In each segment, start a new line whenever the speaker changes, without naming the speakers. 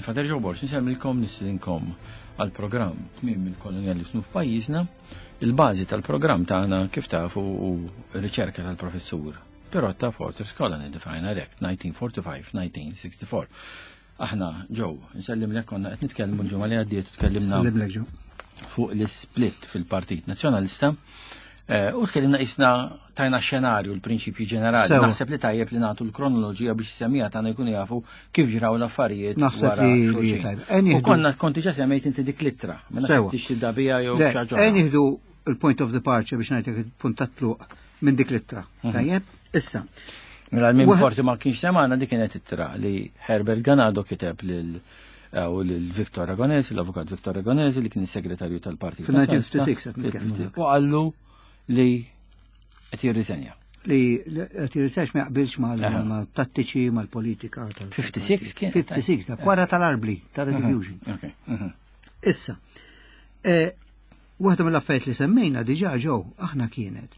Fader Joe Borx, nsemmilkom nislinkom għal-programm tmiem il-kolonializmu f'pajjiżna. Il-bażi tal-programm tagħna kif tafu u riċerka tal-professur Perotta Forters Colony Defined Act 1945-1964. Aħna ġew, nsellimlek konna qed nitkellmu l-ġimgħa li għaddiet u tkellimna fuq l-split fil-Partit Nazzjonalista. U tkellimna isna tajna xenarju l-prinċipji ġenerali. Naħseb li tajjeb li nagħtu l-kronoloġija biex semmija tagħna jkun jafu kif ġraw l-affarijiet wara xulxin. U konna konti ġa semmejt inti dik littra. Ma nafx tiddabija jew xaġa.
Nieħdu il-point of departure biex ngħidlek il-punt tluq minn dik littra. Tajjeb, issa.
Mela min forti ma kienx semana dik kienet ittra li Herbert Ganado kiteb lil Victor Agonesi, l-avukat Victor Agonesi li kien is-segretarju tal-Partit.
Fil-1956
u għallu li qed jirriżenja.
Li qed jirriżenja ma jaqbilx mal-tattiċi, mal-politika.
56 kien?
56, da wara tal-Arbli, tal-Redifusion. Issa, waħda mill-affarijiet li semmejna diġà ġew aħna kienet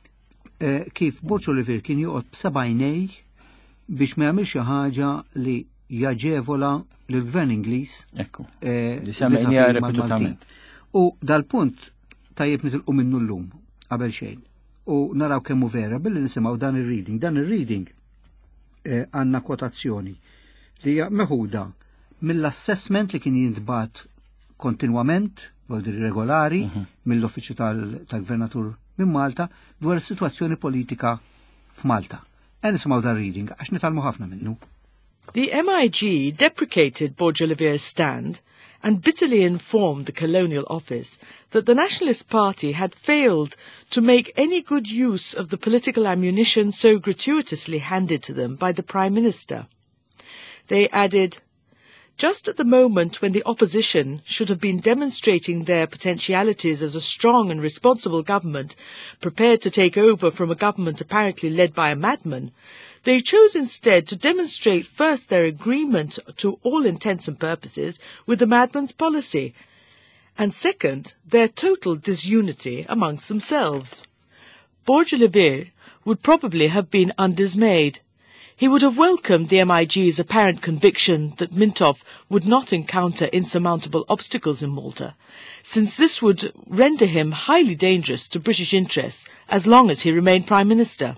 kif Borx Olivier kien joqgħod b'sebgħinej biex ma jagħmilx xi ħaġa li jaġevola lill-Gvern Ingliż.
Ekku. Li semmejniha ripetutament.
U dal-punt tajjeb nitilqu minnu llum qabel xejn. U naraw kemm hu vera billi nisimgħu dan ir-reading. Dan ir-reading għandna kwotazzjoni li hija meħuda mill-assessment li kien jintbagħat kontinwament, voldi regolari, mill-Uffiċċju tal-Gvernatur minn Malta dwar is-sitwazzjoni politika f'Malta. Nisimgħu dan reading għax nitalmu ħafna minnu.
The MIG deprecated Borge Olivier's stand and bitterly informed the Colonial Office that the Nationalist Party had failed to make any good use of the political ammunition so gratuitously handed to them by the Prime Minister. They added, just at the moment when the opposition should have been demonstrating their potentialities as a strong and responsible government, prepared to take over from a government apparently led by a madman, they chose instead to demonstrate first their agreement to all intents and purposes with the madman's policy, and second, their total disunity amongst themselves. Borge Olivier would probably have been undismayed. He would have welcomed the MIG's apparent conviction that Mintoff would not encounter insurmountable obstacles in Malta, since this would render him highly dangerous to British interests as long as he remained Prime Minister.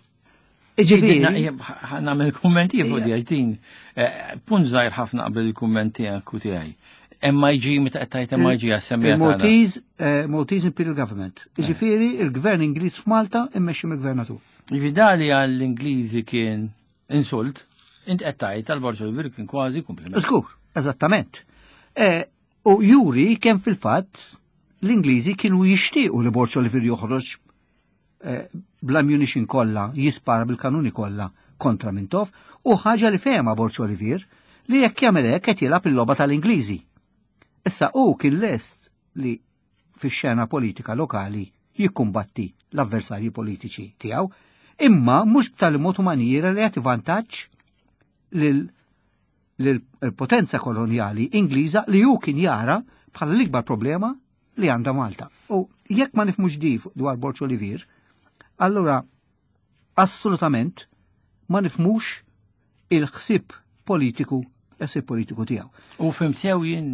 Nagħmel kummenti fuq di għajtin. Punt żgħir ħafna qabel il-kummenti għakku tiegħi. MIG meta qed tgħid MIG għas-semmija tagħna.
Maltese Imperial Government. Jiġifieri il-Gvern Ingliż f'Malta immexxi mill-Gvernatur.
Ġvidali għall-Ingliżi kien insult, int qed tgħid tal-Borġ Olivier kien kważi kumpliment.
Żgur, eżattament. U juri kemm fil-fatt l-Ingliżi kienu jixtiequ li Borġ Olivier joħroġ bl-ammunition kollha, jispara bil-kanuni kollha kontra Mintoff, u ħaġa li fehma Borġ Olivier li jekk jagħmel hekk qed jilgħab il-logħba tal-Ingliżi. Issa hu kien lest li fix-xena politika lokali jikkumbatti l-avversarji politiċi tiegħu, imma mhux b'tali mod u maniera li jagħti vantaġġ lill-potenza kolonjali Ingliża li hu kien jara bħala l-ikbar problema li għandha Malta. U jekk ma nifhmux di dwar Borġ Olivier, allura assolutament ma nifhmux il-ħsieb politiku tiegħu.
U fimsew jien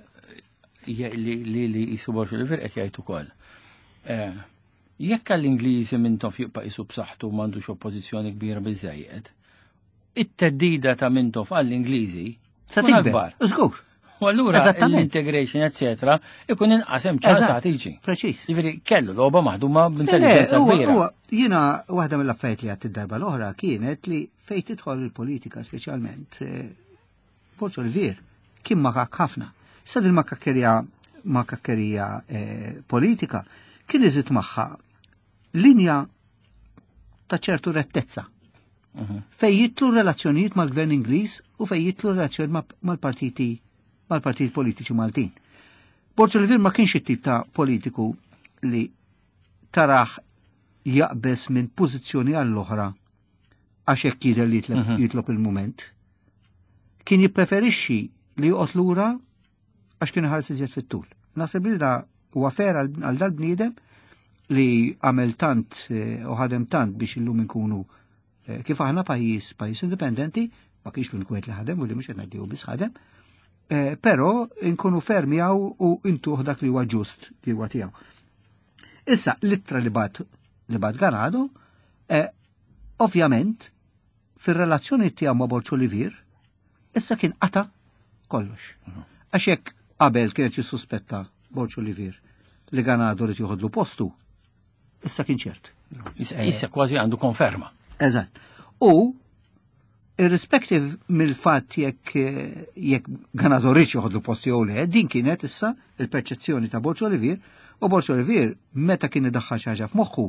li jisu Borġ Olivier qed jgħid ukoll. Jekk għall-Ingliżi Mintoff jibqa' jisu b'saħħtu m'għandux oppożizzjoni kbira biżejjed, it-teddida ta' Mintoff għall-Ingliżi tkun akbar.
Żgur.
U allura l-integration, eccetera, ikun inqasem ċartatiċi.
Preċis.
Jiġifieri kellu logħba maħduma b'intelligenza kbira.
Jiena waħda mill-affarijiet li għad id-darba l-oħra kienet li fejn tidħol il-politika speċjalment Borġ Olivier kien makak ħafna. Sa din makakkerija politika kien iżid magħha linja ta' ċertu rettezza. Fejn jitlu relazzjonijiet mal-Gvern Ingliż u fejn jitlu relazzjonijiet mal-partiti politiċi Maltin. Borġ Olivier ma kienx it-tip ta' politiku li taraħ jaqbes minn pożizzjoni għall-oħra għax hekk jidher li jitlob il-mument. Kien jippreferixxi li joqgħod lura għax kien iħares iżjed fit-tul. Naħseb li huwa fer għal dal-bniedem li għamel tant u ħadem tant biex illum inkunu kif aħna pajjiż indipendenti, ma kienx l-Kwejt li ħadem u li mhux qed ngħidu biss ħadem, però nkunu fermi għaw u intuħ dak li huwa ġust li huwa tiegħu. Issa, l-ittra li bad Ganado, ovvjament, fir-relazzjoni tiegħu ma' Borċ Olivier, issa kien qata kollox. Għax jekk qabel kienet jissuspetta Borċ Olivier li Ganado rid joħodlu postu, issa kien ċert.
Issa kważi għandu konferma.
Eżatt. U irrispettiv mill-fatt jekk Ganado rrid joħodlu postu jew le, din kienet issa il-perċezzjoni ta' Borċ Olivier, u Borċ Olivier meta kien idaħħal xi ħaġa f'moħħu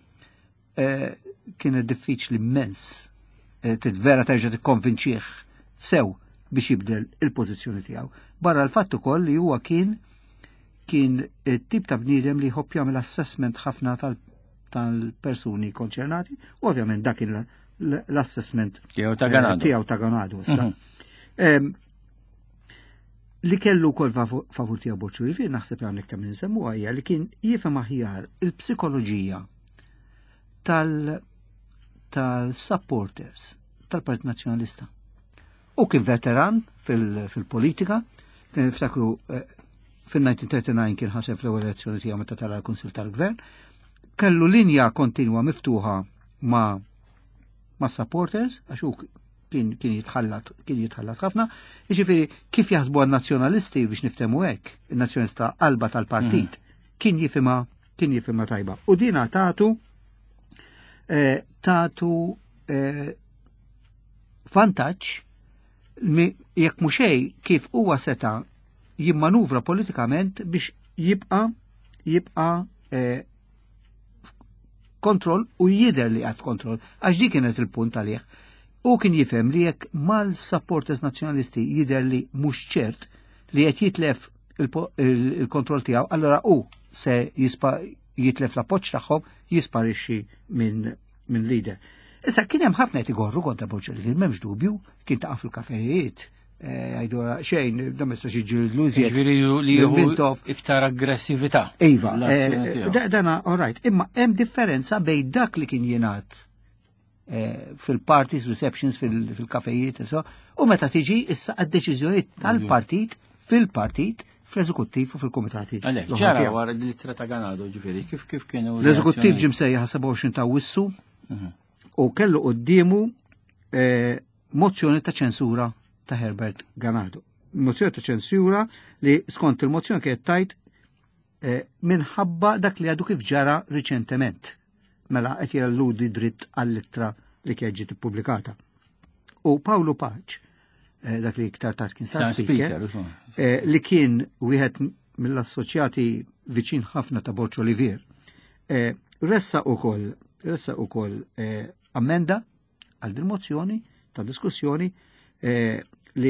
kienet diffiċli immens vera terġa' tikkonvinċih sew biex jibdel il-pożizzjoni tiegħu. Barra l-fatt ukoll li huwa kien tip ta' bniedem li jħobb jagħmel assessment ħafna tal-persuni konċernati, u ovvjament dak kien l-assessment
tiegħu ta'
Ganado issa. Li kellu kol favur tiegħu Borċ Olivier naħseb hawnhekk ta' min nsemmu hija li kien jifhem aħjar il-psikoloġija tal-supporters tal-Partit Nazzjonalista. U kien veteran fil-politika, ftakru fil-1939 kien ħaseb fl-ewwel elezzjoni tiegħu meta tara l-Kunsill tal-Gvern, kellu linja kontinwa miftuħa ma' supporters għax kien jitħallat ħafna, jiġifieri kif jaħsbu għan-nazzjonalisti biex niftehmu hekk, in-nazzjonalista qalba tal-partit, kien jifhimha tajba. U dina tagħtu vantaġġ jekk mhux xejn kif huwa seta' jimmanuvra politikament biex jibqa' kontroll u jidher li għad kontroll, għax dik kienet il-punt għalih. U kien jifhem li jekk mal-supporters nazzjonalisti jidher li mhux ċert li qed jitlef il-kontroll tiegħu, allora se jitlef l-appoġġ tagħhom jisparixxi minn leader. Issa kien hemm ħafna qed igorru kontra Borċ Olivier, m'hemmx dubju, kien taqa' fil-kafejiet, għajdu xejn, domesta xi ġildużiet.
Li jieħu iktar aggressività.
Iva, dana, all right, imma hemm differenza bejn dak li kien jingħad fil-parties, receptions, fil-kafejiet, u meta tiġi issa għad-deċiżjonijiet tal-partit, fil-partit, fl-eżekuttiv u fil-komitati.
Għalek, ġara wara l-ittra ta' Ganado ġifiri, kif kienu?
L-eżekuttiv ġim sejja 27 ta' wissu u kellu qoddiemu mozzjoni ta' ċensura ta' Herbert Ganado. Mozzjoni ta' ċensura li skont il-mozzjoni kienet tajt minħabba dak li għadu kif ġara riċentement. Mela qed jalludi dritt għall-ittra li kienet ġiet ippubblikata. U Paolo Paċ, dak li iktar tard kien sar speaker, li kien wieħed mill-assoċjati viċin ħafna ta' Borċ Olivier, ressa ukoll ammenda għal din mozzjoni ta' diskussjoni li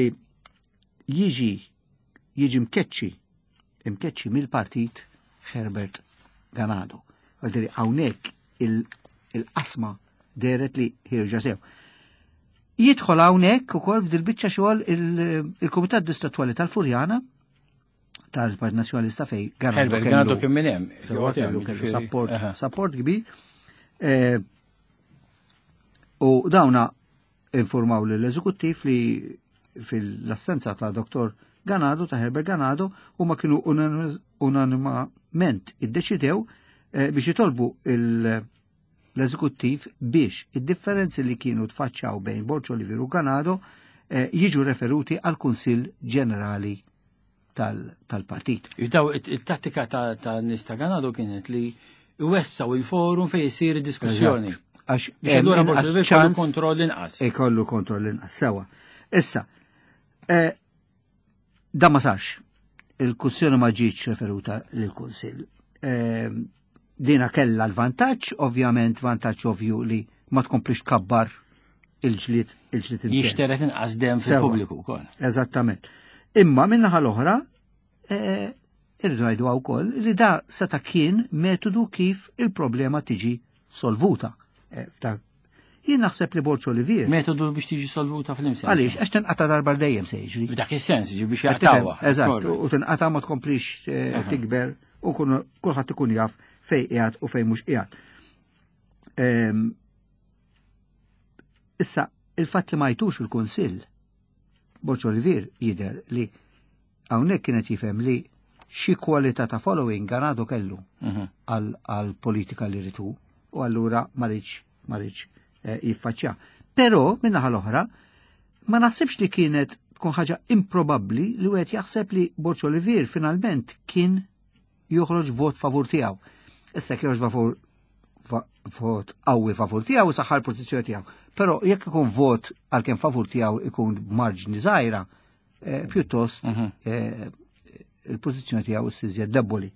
jiġi mkeċċi mill-partit Herbert Ganado. Għaldiri hawnhekk il-qasma deret li ħirġa sew. Jidħol hawnhekk ukoll f'dil biċċa xogħol il-Kumitat Distrettuali tal-Furjana tal-Partit Nazzjonalista fej
Ganado kien minn hemm.
Support kbir. U dawna informaw lill-eżekuttiv li fil-assenza ta' Dr. Ganado, ta' Herbert Ganado, huma kienu unanimament iddeċidew biex jitolbu l-eżekuttiv biex id-differenzi li kienu tfaċċaw bejn Borċ Olivier u Ganado jiġu referuti għal Kunsill Ġenerali tal-partit.
Il-tattika ta' nista Ganado kienet li iwessaw il-forum fej jisir diskussjoni.
Għax
kollu kontroll inqas.
Kollu kontroll inqas, sewa. Issa, da ma sarx. Il-kussjoni ma ġietx referuta lill-Kunsill. Dina kella l-vantaġġ, ovvjament vantaġġ ovvju li ma tkomplix kabbar il-ġlied intern.
Jixteret inqas dem fil-pubbliku wkoll.
Eżattament. Imma minnaħa l-oħra, irridu ngħidu wkoll li da seta' kien metodu kif il-problema tiġi solvuta. Jien naħseb li Borċ Olivier.
Metodu biex tiġi solvuta fl-imsien.
Għaliex, għax tinqata darba dejjem se jiġri.
B'dak is-sens jiġi biex jaqtawha.
Eżatt, u tinqata ma tkomplix tikber u kulħadd ikun jaf fej qiegħed u fej mhux qiegħed. Issa, il-fatt li ma jtux il-Kunsill, Borċ Olivier jidher li hawnhekk kienet jifhem li xi kwalità ta' following għanadu kellu għal politika li ritu u allura ma rridx jiffaċċja. Però minnaħa l-oħra ma naħsibx li kienet tkun ħaġa improbabbli li wieħed jaħseb li Borċ Olivier finalment kien joħroġ vot favur tiegħu. Issa joħroġ vot qawwi favur tiegħu saħħa l-pożizzjoni tiegħu. Però jekk ikun vot għalkemm favur tiegħu ikun marġni żgħira, pjuttost il-pożizzjoni tiegħu issiżjed deboli.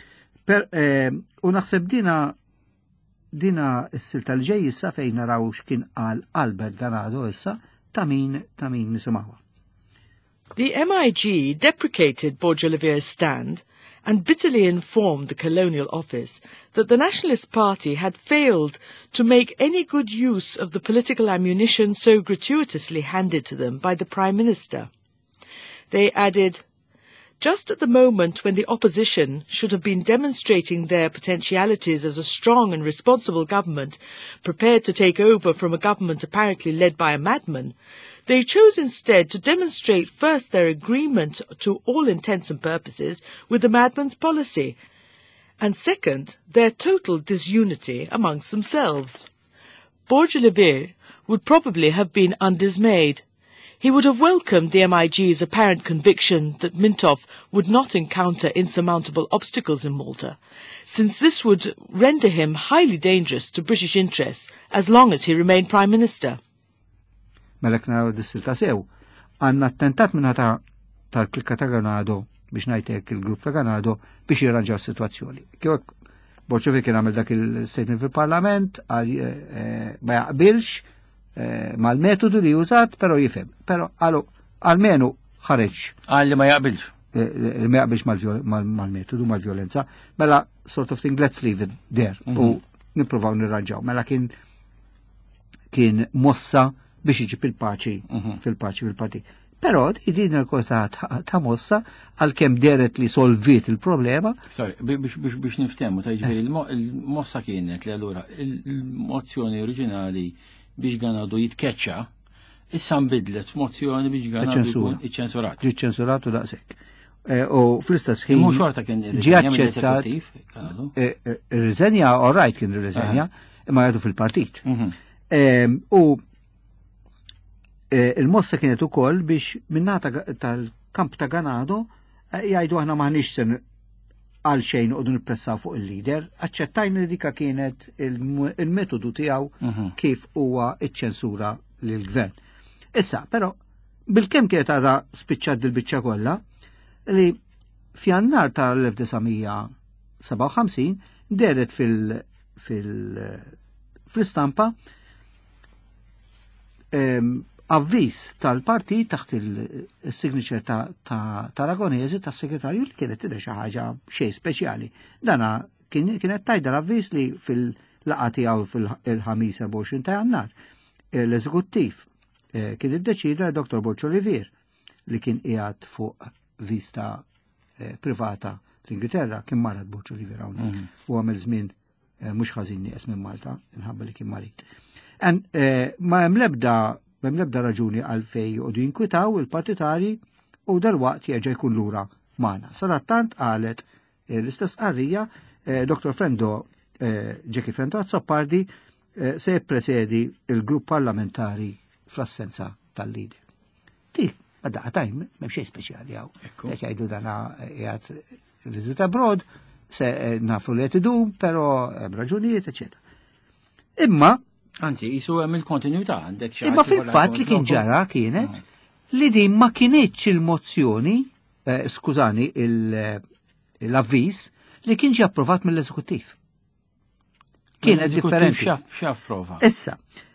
U naħseb dina s-silta l-ġej issa fejn naraw x'kien qal Albert Ganado issa ta' min nisimgħuha.
The MIG deprecated Borj Olivier's stand and bitterly informed the Colonial Office that the Nationalist Party had failed to make any good use of the political ammunition so gratuitously handed to them by the Prime Minister. They added, "Just at the moment when the opposition should have been demonstrating their potentialities as a strong and responsible government, prepared to take over from a government apparently led by a madman, they chose instead to demonstrate first their agreement to all intents and purposes with the madman's policy, and second, their total disunity amongst themselves." Borj Olivier would probably have been undismayed. He would have welcomed the MIG's apparent conviction that Mintoff would not encounter insurmountable obstacles in Malta, since this would render him highly dangerous to British interests as long as he remained Prime Minister.
Melek naraw dis-silta sew, għandna attentat minna tal-klikka ta' Ganado biex ngħidlek il-grupp ta' Ganado biex jirranġaw s-sitwazzjoni. Kieku Borċ Olivier kien għamel dak il-statement fil-Parlament, ma jaqbilx mal-metodu li użat, pero jifhem. Pero għalmenu ħareġ.
Għalli ma jaqbilx.
Ma jaqbilx mal-metodu, mal-violenza. Mela, sort of thing, let's leave it there. U nippruvaw nirranġaw. Mela kien mossa biex iġib il-paċi fil-parti. Però din il-kota ta' mossa għal-kem deret li solvit il-problema.
Sorry, biex niftemu, ta' ġveri, il-mossa kienet li allura il-mozzjoni oriġinali biex Ganado jitkeċċa, issa nbidlet f'mozzjoni biex Ganado jkun iċċensurat.
Ġi ċensuratu daqshekk. U fl-istess ħin
Mhux xorta kien
ġi aċċettat ir-riżenja, all right kien ir-riżenja, imma jgħidu fil-partit. U il-mossa kienet ukoll biex minnata tal-kamp ta' Ganado jgħidu aħna maħniex se għal xejn u nippressaw fuq il-lider, aċċettajna li dika kienet il-metodu tiegħu kif huwa iċ-ċensura lill-gvern. Issa, però bil-kemm kienet għadha spiċċat dil-biċċa kollha li f'Jannar tal-1957 deret fil-istampa avviż tal-partit taħt il-signature ta' Aragonesi tas-segretarju li kienet tidher xi ħaġa xejn speċjali. Dana kienet tajda l-avviż li fil-laqgħa tiegħu fil-ħamis 24 ta' Jannar l-eżekuttiv kien iddeċida Dr. Borċ Olivier li kien qiegħed fuq vista privata l-Ingilterra kien marad Borċ Olivier hawnhekk u għamel żmien mhux ħażin nieqes minn Malta inħabba li kien marit. Ma hemm l-ebda raġuni għalfej u jinkwitaw il-partitari u dal-waqt jerġa' jkun lura magħna. Sadattant qalet l-istess qarrija Dr. Jackie Frendo Azzopardi se jippresedi il-grupp parlamentari fl-assenza tal-lider. Għadda tajm, m'hemm xejn speċjali hawn. Jekk jgħidu dana qiegħed viżit abroad, se nafu li qed idum, però hemm raġunijiet, eċetera. Imma
anzi, jisu hemm il-kontinuità għandek xi.
Imma fil-fatt li kien ġara kienet li din ma kienitx il-mozzjoni, skużani, l-avviż li kien ġie approvat mill-eżekuttiv. Kienet differenti.
X'approva?
Issa,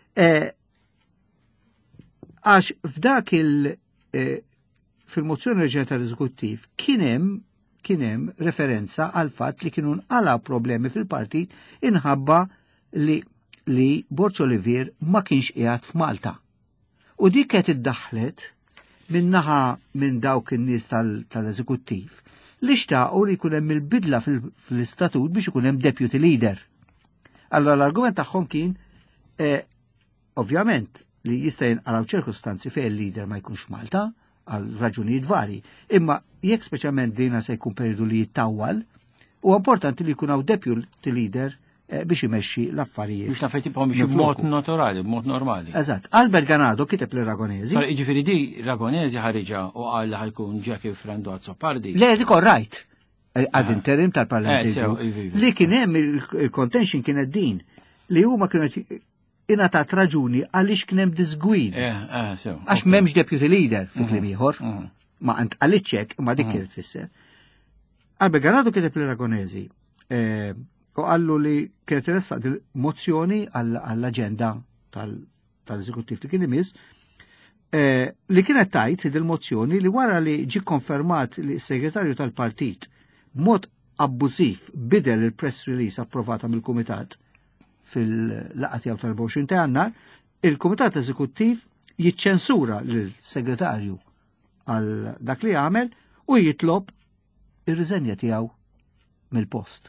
għax f'dak fil-mozzjoni reġjata tal-eżekuttiv kien hemm referenza għal fatt li kienu nqala problemi fil-partit inħabba li Borċ Olivier ma kienx qiegħed f'Malta. U dik qed iddaħħlet minnaħa minn dawk in-nies tal-eżekuttiv li xtaqu li jkun hemm il-bidla fl-istatut biex ikun hemm deputy leader. Allora l-argument tagħhom kien ovvjament li jista' jinqaraw ċirkustanzi fejn il-leader ma jkunx f'Malta, għal raġunijiet vari. Imma jekk speċjalment dina se jkun periodu li jittawwal, u importanti li jkun hawn deputy leader biex imexxi l-affarijiet.
Biex l-affarijiet jibqgħu biex b'mod naturali, b'mod normali.
Eżatt. Albert Ganado kiteb li Ragonesi.
Jiġifieri di Ragonesi ħariġa u qal li ħajkun Jackie Frendozzo Pardi.
Le dik right. Għad interim tal-Parlament. Li kien hemm il-contention kienet din li huma kienu ingħatat raġuni għaliex kien hemm disgwid. Għax m'hemmx deputy leader fi kliem ieħor. Ma ant għalitxek, ma dik kienet tfisser. Albert Ganado kiteb li Ragonesi. U għallu li kienet ressaq mozzjoni għall-agenda tal-eżekuttiv li kien imiss, li kienet tajt dil-mozzjoni li wara li ġi konfermat li s-segretarju tal-partit mod abbużiv bidel il-press release approvata mill-Kumitat fil-laqat jaw tal-24 ta' Jannar, il-Kumitat Eżekuttiv jiċċensura l-segretarju għal dak li għamel u jitlob ir-riżenja tiegħu mill-post.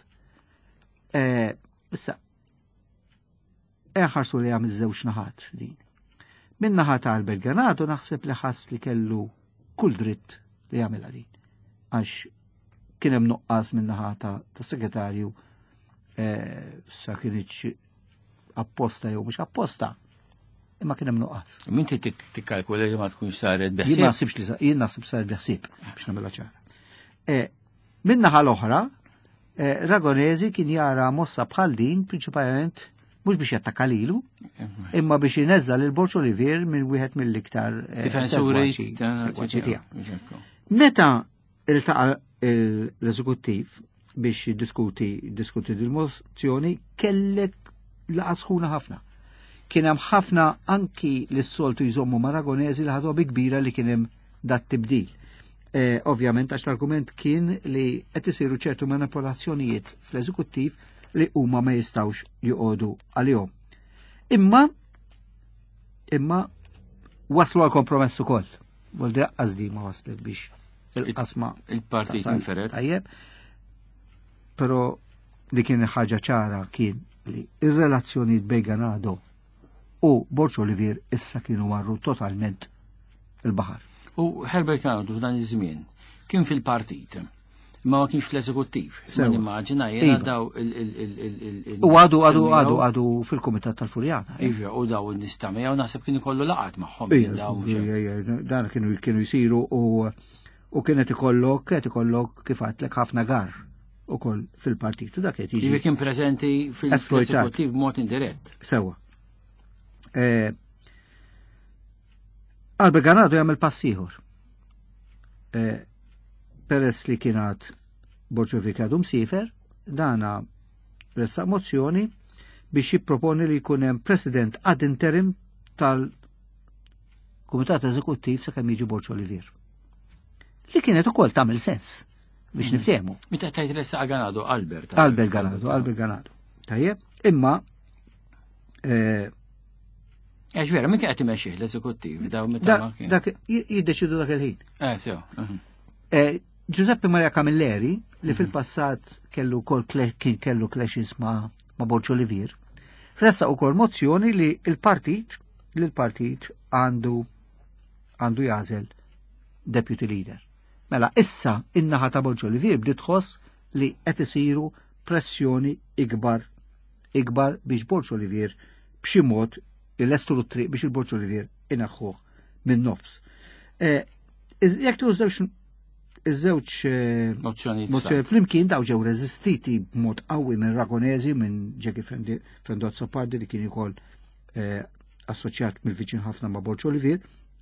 Issa, ħarsu li għam iż-żewġ naħat din. Min naħat Albert Ganado naħseb li ħass li kellu kull dritt li għamela din. Għax kien hemm nuqqas min naħat ta' segretarju sa kienx apposta jew mhux apposta. Imma kien hemm nuqqas.
Min tikkalkula li ma tkunx saret beħsieb?
Jien naħseb saret beħsieb biex nagħmilha ċara. Min naħa l-oħra Ragonesi kien jara mossa bħal din prinċipalment mhux biex jattakka lilu, imma biex jineżżal il-Borċ Olivier minn wieħed mill-iktar segwaċi tiegħu. Meta iltaqa' l-eżekuttiv biex jiddiskuti dil-mozzjoni kellek laqgħa sħuna ħafna. Kien hemm ħafna anki lis-soltu jżommu ma' Ragonesi li ħadu kbira li kien hemm dat tibdil. Ovvjament għax l-argument kien li qed isiru ċertu manipolazzjonijiet fl-eżekuttiv li huma ma jistgħux joqogħdu għalihom. Imma waslu għal kompromess ukoll. Voldi qasdi ma waslet biex il-qasma
il-partit inferet.
Tajjeb. Però li kien ħaġa ċara kien li ir-relazzjonijiet bejn Ganado u Borċ Olivier issa kienu marru totalment il-baħar.
U Herbert Ganado f'dan iż-żmien kien fil-partit, ma kienx fl-eżekuttiv. Ma nimmaġina jiena daw
U għadu fil-Kumitat tal-Furjana.
Iva, u daw nistame u naħseb kien ikollu laqat magħhom.
Dan kienu jsiru u kienet ikollok kif għatlek ħafna gar ukoll fil-partit. U dak qed jiġi.
Kien preżenti fil-eżekuttiv b'mod indirett.
Sewa. Albert Ganado jagħmel pass ieħor. Peress li kienat Borċovik għadu msifer, dana ressaq mozzjoni biex jipproponi li jkun hemm president ad interim tal-Kumitat Eżekuttiv sakemm jiġi Borċ Olivier. Li kienet ukoll tagħmel sens biex niftehmu.
Meta tajt ressaq Ganado Albert
Ganado. Tajjeb, imma
vera, minn kien qed imexxih l-eżekuttiv daw meta ma kien.
Dak jiddeċidu dak il-ħin.
Sew.
Giuseppe Maria Camilleri, li fil-passat kellu clashes ma' Borċ Olivier, ressa ukoll mozzjoni li l-partit għandu jażel deputy leader. Mela issa in-naħa ta' Borċ Olivier bdiet tħoss li qed isiru pressjoni ikbar biex Borċ Olivier b'xi mod il-lestru triq biex il-Borċ Olivier inaħħuh minn nofs. Jekk tużewx iż-żewġ mozzjoni flimkien daw ġew reżistiti b'mod qawwi minn Ragonesi minn Jackie Frendozzo Pardi li kien ukoll assoċjat mill-viċin ħafna ma' Borċ Olivier.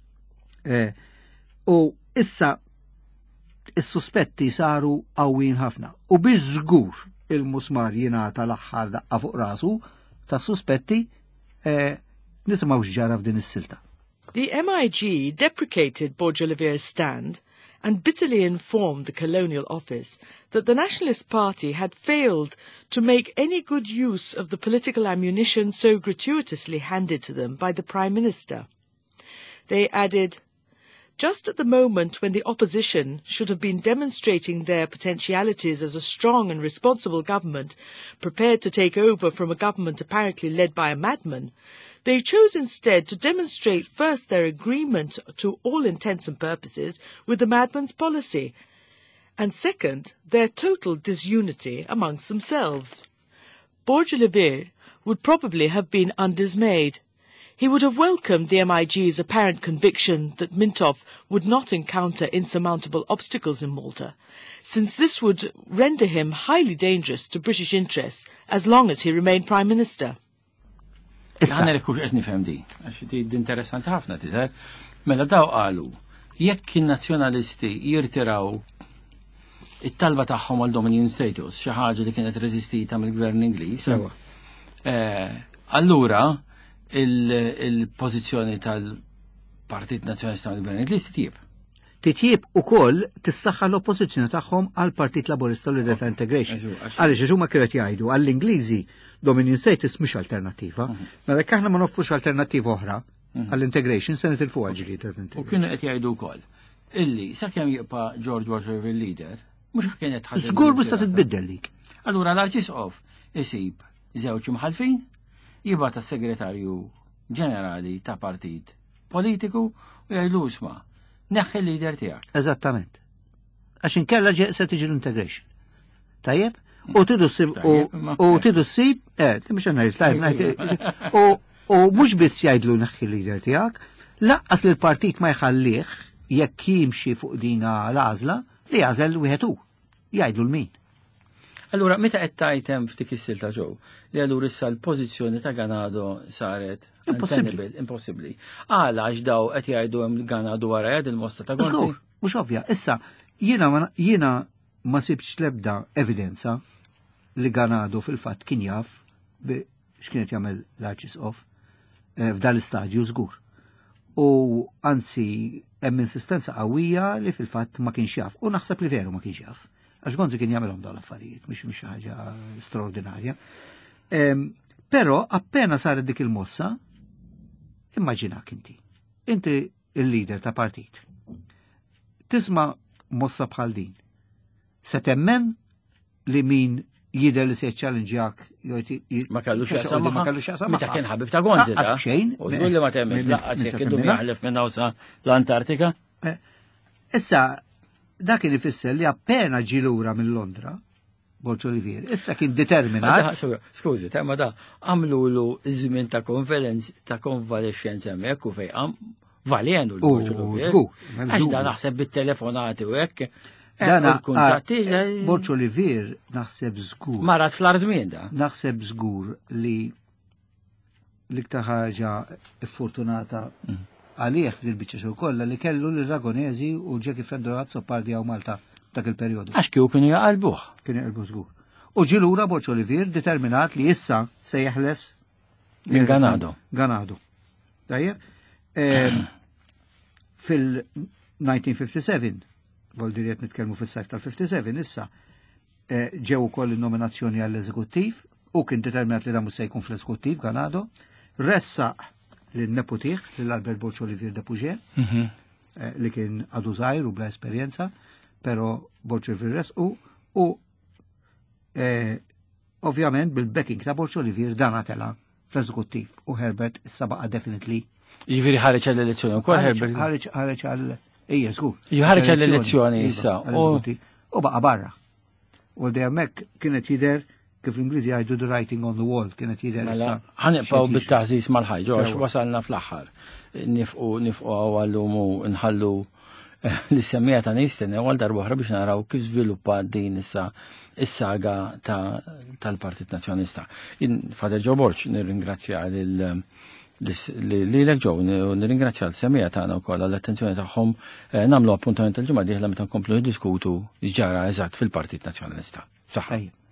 U issa is-suspetti saru qawwin ħafna. U biex żgur il-musmar jingħata l-aħħar daqqa fuq rasu ta' suspetti nisimgħu x'ġara f'din is-silta.
The MIG deprecated Borge Olivier's stand and bitterly informed the Colonial Office that the Nationalist Party had failed to make any good use of the political ammunition so gratuitously handed to them by the Prime Minister. They added, Just at the moment when the opposition should have been demonstrating their potentialities as a strong and responsible government, prepared to take over from a government apparently led by a madman, they chose instead to demonstrate first their agreement to all intents and purposes with the madman's policy, and second, their total disunity amongst themselves. Borge Levere would probably have been undismayed. He would have welcomed the MIG's apparent conviction that Mintoff would not encounter insurmountable obstacles in Malta, since this would render him highly dangerous to British interests as long as he remained Prime Minister.
Ħana rekux qed nifhem di, għax di interessanti ħafna tidher. Mela daw qalu jekk kien nazzjonalisti jirtiraw it-talba tagħhom għal Dominion status, xi ħaġa li kienet reżistita mill-Gvern Ingliż. Allura il-pożizzjoni tal-Partit Nazzjonalista mill-Gvern Ingliż
titjib ukoll tissaħħa l-oppożizzjoni tagħhom għal Partit Laburista u l-Data Integration. Għaliex huma kienu qed jgħidu għall-Ingliżi Dominion status mhux alternattiva. Mela jekk aħna ma noffrux alternattiva oħra għall-integration se nitilfu għal-ġlied.
U kienu qed jgħidu wkoll illi sakemm jibqa' George Waterville leader mhux kien qed ħaġa.
Żgur bista titbiddel lik.
Allura l-Arċisqof isib żewġ imħalfin jibgħat tas-Segretarju Ġenerali ta' partit politiku u jgħidu isma' neħħi l-leader tiegħek.
Eżattament. Għax inkella se tiġi l-integration. Tajjeb? U tidu ssib mhux ngħid u mhux biss jgħidlu neħħi l-leader tiegħek, laqqas li l-partit ma jħallih jekk jimxi fuq dina l-għażla li jagħżel wieħed hu. Jgħidlu l-min.
Allura meta qed tajtem f'dik is-sil ta' ġew li allura issa l-pożizzjoni ta' Ganado saret impossibbli. Għala għax daw qed jgħidu hemm Ganado wara il-mosta ta' Gonzi.
Mhux ovvja. Issa jiena ma sibx l-ebda evidenza li Ganado fil-fatt kien jaf x'kienet jagħmel l-Arċisqof f'dan l-istadju żgur. U anzi hemm insistenza qawwija li fil-fatt ma kienx jaf. U naħseb li veru ma kienx jaf. Għax Gonzi kien jagħmelhom dawn l-affarijiet, mhux ħaġa straordinarja. Però appena saret dik il-mossa, immaġinak inti il-leader ta' partit. Tisma' mossa bħal din. Se temmen li min jidher li se challengeak
ma kellux jaqsam magħha. Meta kien ħabib ta' Gonzi.
Għas xejn.
U tqul li ma temmen laqqas jekk idum jaħlef minn hawn l-Antartika.
Issa dak kien ifisser li appena ġi lura minn Londra, Borge Levere, issa kien determinat.
Skużi, ma da għamlulu żmien ta' konvalescenza hemmhekk u fejn valjenu l-Borge Levere. Għax da naħseb bit-telefonati u hekk.
Borge Levere naħseb żgur.
Marat fl-arżmien da.
Naħseb żgur li l-iktar ħaġa fortunata għalih fil-biċċa xogħol kollha li kellu l-Aragonesi u Ġeki Freddorazzo Pardi u Malta dak il-perjodu.
Għax kieku kienu jaqalbuh.
Kienu jaqalbuh żgur. U ġie lura Borge Levere determinat li issa se jeħles
minn Ganado.
Ganado. Tajjeb. Fil-1957, voldiriet nitkellmu fis-sajf tal-57 issa ġew ukoll in-nominazzjoni għall-eżekuttiv u kien determinat li dan mhux se jkun fl-eżekuttiv Ganado. Ressaq l-neputih, l-Albert Borge Levere de Puget, li kien għadu żgħir u bla esperjenza, pero Borge Levere u ovvjament bil-backing ta' Borge Levere dan għatela fl-eżekuttiv u Herbert issa baqa' definitely.
Jiġifieri ħareġ għall-elezzjoni wkoll Herbert.
Ħareġ għall żgur.
Ħareġ għall-elezzjoni issa.
U baqa' barra. U dejjem hekk kienet jidher kif l-Ingliżi jgħidu the writing on the wall, kienet jidher issa.
Ħanibqgħu bit-taħżiż mal-ħajġa għax wasalna fl-aħħar. Nifqu għallum u nħallu l-semmija ta' nistennew għal darba oħra biex naraw kif żviluppa din issa is-saga tal-Partit Nazzjonalista. Fader Joe Borge nirringrazzja lilek Joe, nirringrazzja l-semmija tagħna wkoll għall-attenzjoni tagħhom nagħmlu appuntament il-ġimgħa dieħla meta nkomplu niddiskutu x'ġara eżatt fil-Partit Nazzjonalista. Saħħa.